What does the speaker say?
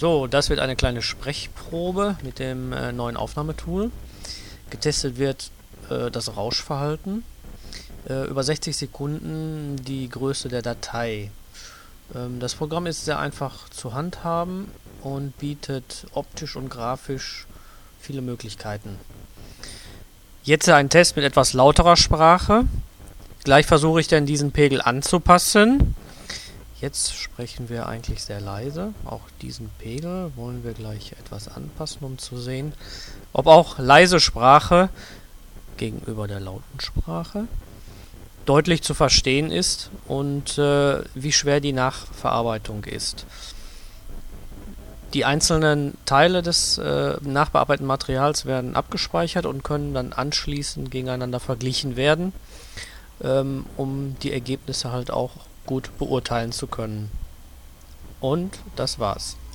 So, das wird eine kleine Sprechprobe mit dem neuen Aufnahmetool. Getestet wird das Rauschverhalten. Über 60 Sekunden die Größe der Datei. Das Programm ist sehr einfach zu handhaben und bietet optisch und grafisch viele Möglichkeiten. Jetzt ein Test mit etwas lauterer Sprache. Gleich versuche ich dann diesen Pegel anzupassen. Jetzt sprechen wir eigentlich sehr leise. Auch diesen Pegel wollen wir gleich etwas anpassen, um zu sehen, ob auch leise Sprache gegenüber der lauten Sprache deutlich zu verstehen ist und wie schwer die Nachverarbeitung ist. Die einzelnen Teile des nachbearbeiteten Materials werden abgespeichert und können dann anschließend gegeneinander verglichen werden, um die Ergebnisse halt auch gut beurteilen zu können. Und das war's.